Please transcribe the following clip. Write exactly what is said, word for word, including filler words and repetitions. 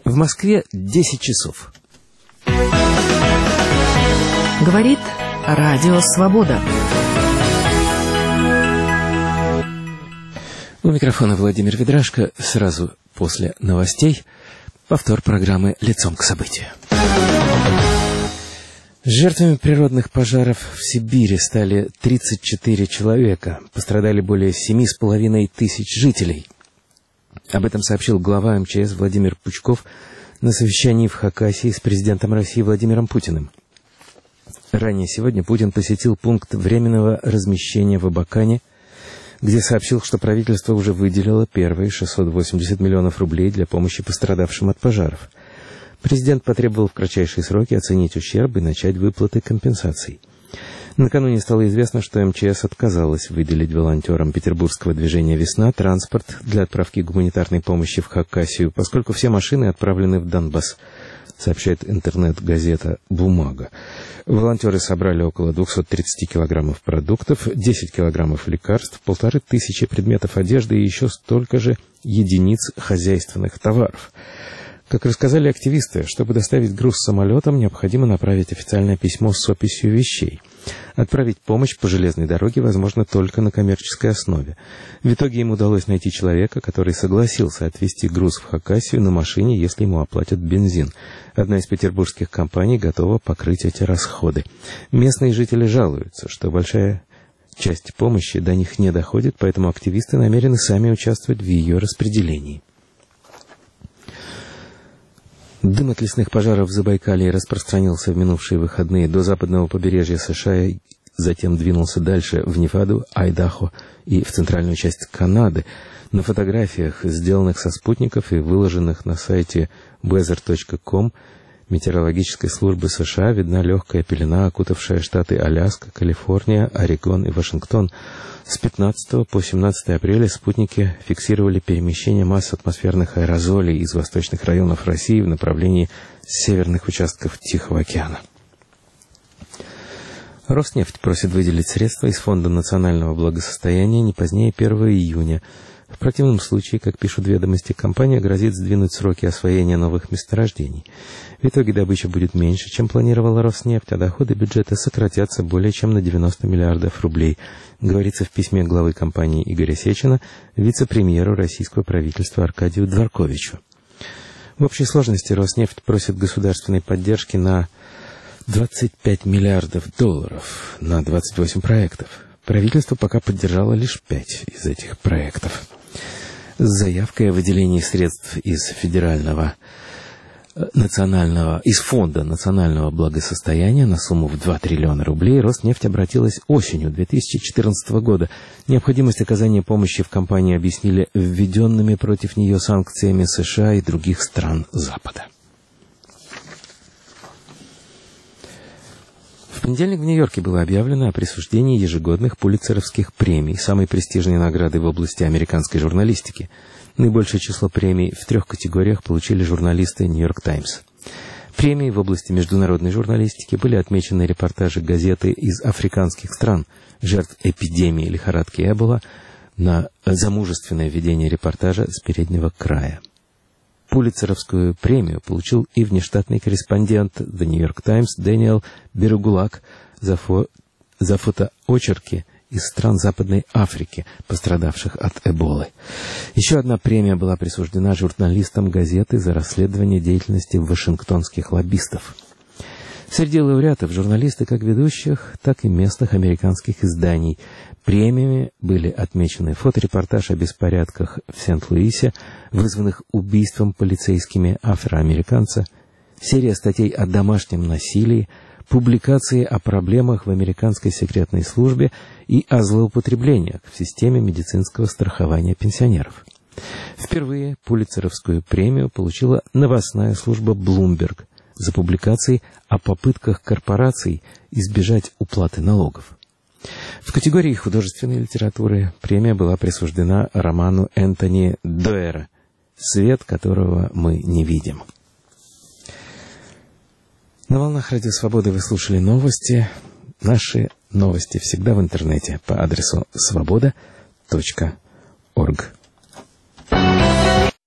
В Москве десять часов. Говорит Радио Свобода. У микрофона Владимир Ведрашко. Сразу после новостей повтор программы «Лицом к событию». Жертвами природных пожаров в Сибири стали тридцать четыре человека. Пострадали более семи с половиной тысяч жителей. Об этом сообщил глава эм че эс Владимир Пучков на совещании в Хакасии с президентом России Владимиром Путиным. Ранее сегодня Путин посетил пункт временного размещения в Абакане, где сообщил, что правительство уже выделило первые шестьсот восемьдесят миллионов рублей для помощи пострадавшим от пожаров. Президент потребовал в кратчайшие сроки оценить ущерб и начать выплаты компенсаций. Накануне стало известно, что эм че эс отказалась выделить волонтерам петербургского движения «Весна» транспорт для отправки гуманитарной помощи в Хакасию, поскольку все машины отправлены в Донбасс, сообщает интернет-газета «Бумага». Волонтеры собрали около двухсот тридцати килограммов продуктов, десять килограммов лекарств, полторы тысячи предметов одежды и еще столько же единиц хозяйственных товаров. Как рассказали активисты, чтобы доставить груз самолетом, необходимо направить официальное письмо с описью вещей. Отправить помощь по железной дороге возможно только на коммерческой основе. В итоге им удалось найти человека, который согласился отвезти груз в Хакасию на машине, если ему оплатят бензин. Одна из петербургских компаний готова покрыть эти расходы. Местные жители жалуются, что большая часть помощи до них не доходит, поэтому активисты намерены сами участвовать в ее распределении. Дым от лесных пожаров в Забайкалье распространился в минувшие выходные до западного побережья США, затем двинулся дальше в Неваду, Айдахо и в центральную часть Канады. На фотографиях, сделанных со спутников и выложенных на сайте weather точка ком метеорологической службы США, видна легкая пелена, окутавшая штаты Аляска, Калифорния, Орегон и Вашингтон. С пятнадцатого по семнадцатое апреля спутники фиксировали перемещение масс атмосферных аэрозолей из восточных районов России в направлении северных участков Тихого океана. Роснефть просит выделить средства из Фонда национального благосостояния не позднее первого июня. В противном случае, как пишут ведомости, компания грозит сдвинуть сроки освоения новых месторождений. В итоге добыча будет меньше, чем планировала Роснефть, а доходы бюджета сократятся более чем на девяносто миллиардов рублей, говорится в письме главы компании Игоря Сечина вице-премьеру российского правительства Аркадию Дворковичу. В общей сложности Роснефть просит государственной поддержки на двадцать пять миллиардов долларов на двадцать восемь проектов. Правительство пока поддержало лишь пять из этих проектов. С заявкой о выделении средств из федерального национального, из Фонда национального благосостояния на сумму в два триллиона рублей Роснефть обратилась осенью две тысячи четырнадцатого года. Необходимость оказания помощи в компании объяснили введенными против нее санкциями США и других стран Запада. В понедельник в Нью-Йорке было объявлено о присуждении ежегодных пулитцеровских премий, самой престижной награды в области американской журналистики. Наибольшее число премий в трех категориях получили журналисты «Нью-Йорк Таймс». Премии в области международной журналистики были отмечены репортажи газеты из африканских стран, жертв эпидемии лихорадки Эбола, на замужественное ведение репортажа с переднего края. Пулитцеровскую премию получил и внештатный корреспондент The New York Times Дэниел Берегулак за, фо... за фотоочерки из стран Западной Африки, пострадавших от Эболы. Еще одна премия была присуждена журналистам газеты за расследование деятельности вашингтонских лоббистов. Среди лауреатов журналисты как ведущих, так и местных американских изданий. Премиями были отмечены фоторепортаж о беспорядках в Сент-Луисе, вызванных убийством полицейскими афроамериканца, серия статей о домашнем насилии, публикации о проблемах в американской секретной службе и о злоупотреблениях в системе медицинского страхования пенсионеров. Впервые пулитцеровскую премию получила новостная служба Bloomberg за публикации о попытках корпораций избежать уплаты налогов. В категории художественной литературы премия была присуждена роману Энтони Доэра «Свет, которого мы не видим». На волнах Радио Свободы вы слушали новости. Наши новости всегда в интернете по адресу свобода точка орг.